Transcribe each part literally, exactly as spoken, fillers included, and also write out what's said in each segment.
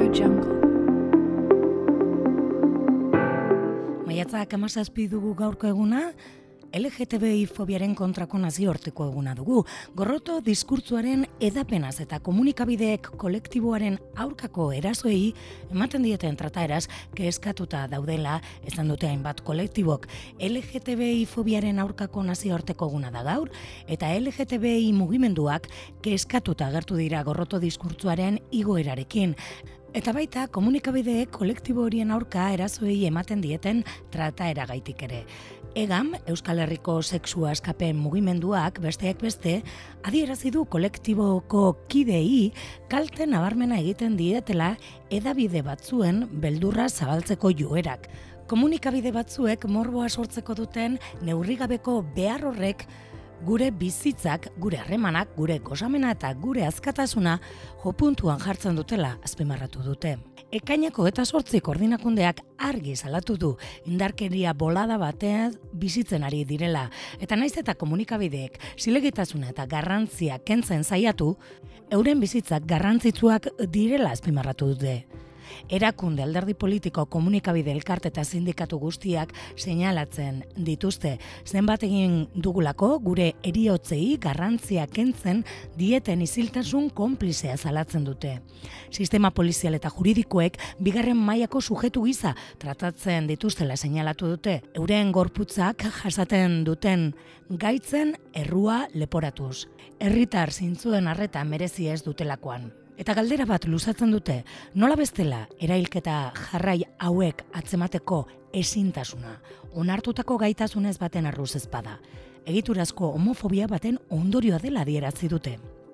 Jungle. Maiatzak hamazazpi dugu gaurko eguna, L G T B I fobiaren kontrako nazioarteko eguna dugu. Gorroto diskurtzuaren edapenaz eta komunikabideek kolektiboaren aurkako erasoei ematen dieten trataeraz kezkatuta daudela esan dute hainbat kolektibok. L G T B I fobiaren aurkako nazioarteko eguna da gaur eta L G T B I mugimenduak kezkatuta agertu dira gorroto diskurtzuaren igoerarekin. Eta baita komunikabideek kolektibo horien aurka erasoei ematen dieten trataeragaitik ere. Egam, Euskal Herriko sexua askapen mugimenduak besteak beste, adierazi du kolektiboko kidei kalte nabarmena egiten dietela hedabide batzuen beldurra zabaltzeko joerak. Komunikabide batzuek morboa sortzeko duten neurrigabeko behar horrek gure bizitzak, gure harremanak, gure gozamena eta gure azkatasuna jopuntuan jartzen dutela azpimarratu dute. Ekaineko eta sortzi koordinakundeak argi salatu du indarkeria bolada batean bizitzen ari direla. Eta naiz eta komunikabideek zilegitasuna eta garrantzia kentzen saiatu, euren bizitzak garrantzitsuak direla azpimarratu dute. Erakunde, alderdi politiko, komunikabide, elkarte eta sindikatu guztiak seinalatzen dituzte. Zenbat egin dugulako gure heriotzei garrantzia kentzen dieten isiltasun konplizea salatzen dute. Sistema polizial eta juridikoek bigarren mailako sujetu gisa tratatzen dituztela seinalatu dute. Euren gorputzak jasaten duten gaitzen errua leporatuz. Herritar zintzuen arreta merezi ez dutelakoan. Eta galdera bat luzatzen dute, nola bestela erailketa jarrai hauek atzemateko ezintasuna, onartutako gaitasunez baten arruz ezpada. Egiturazko homofobia baten ondorioa dela adierazi dute.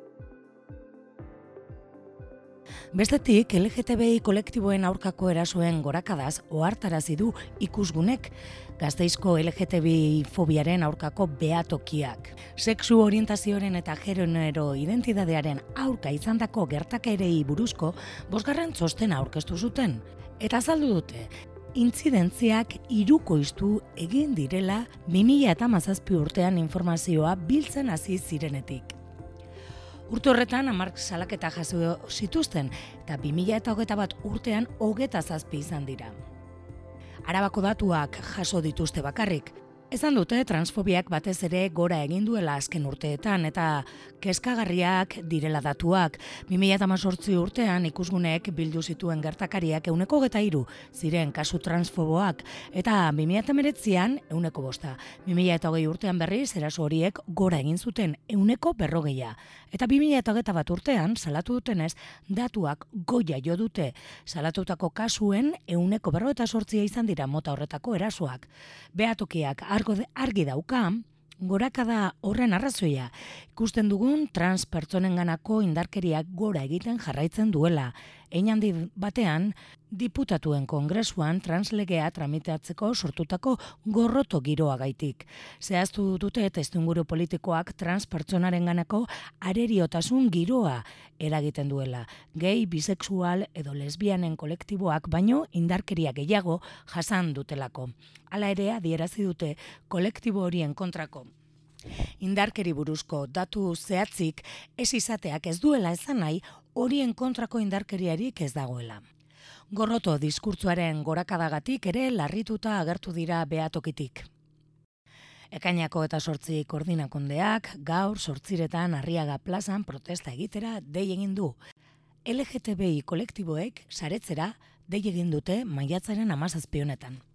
Bestetik, L G T B I kolektiboen aurkako erasoen gorakadaz ohartarazi du ikusgunek Gasteizko L G T B I fobiaren aurkako behatokiak. Sexu orientazioaren eta genero identitatearen aurka izandako gertakerei buruzko bosgarren txostena aurkeztu zuten. Eta azaldu dute, intzidentziak hirukoiztu egin direla bi mila hamazazpi urtean informazioa biltzen hasi zirenetik. Urte horretan hamar salaketa jaso zituzten eta bi mila hogeita bat urtean hogeita zazpi izan dira. Arabako datuak jaso dituzte bakarrik. Esan dute transfobiak batez ere gora egin duela azken urteetan eta kezkagarriak direla datuak. bi mila hemezortzi urtean ikusgunek bildu zituen gertakariak ehuneko hogeita hiru ziren kasu transfoboak eta bi mila hemeretzian ehuneko bosta. bi mila hogei urtean berriz eraso horiek gora egin zuten ehuneko berrogeia. Eta bi mila hogeita bat urtean salatu dutenez datuak goia jo dute. Salatutako kasuen ehuneko berrogeita zortzia izan dira mota horretako erasoak. Behatokiak argi dauka, gorakada horren arrazoia. Ikusten dugun trans pertsonenganako indarkeriak gora egiten jarraitzen duela. Hein handi batean, diputatuen kongresuan translegea tramitatzeko sortutako gorroto giroagaitik. Zehaztu dute testuinguru politikoak trans pertsonarenganako areriotasun giroa eragiten duela. Gay, bisexual edo lesbianen kolektiboak baino indarkeria gehiago jasan dutelako. Hala ere adierazi dute kolektibo horien kontrako indarkeri buruzko datu zehatzik ez izateak ez duela esan nahi horien kontrako indarkeriarik ez dagoela. Gorroto diskurtzuaren gorakadagatik ere larrituta agertu dira behatokitik. Ekainako eta sortzi koordinakundeak gaur sortziretan Arriaga plazan protesta egitera dei egin du. L G T B I kolektiboek saretzera dei egin dute maiatzaren hamazazpi honetan.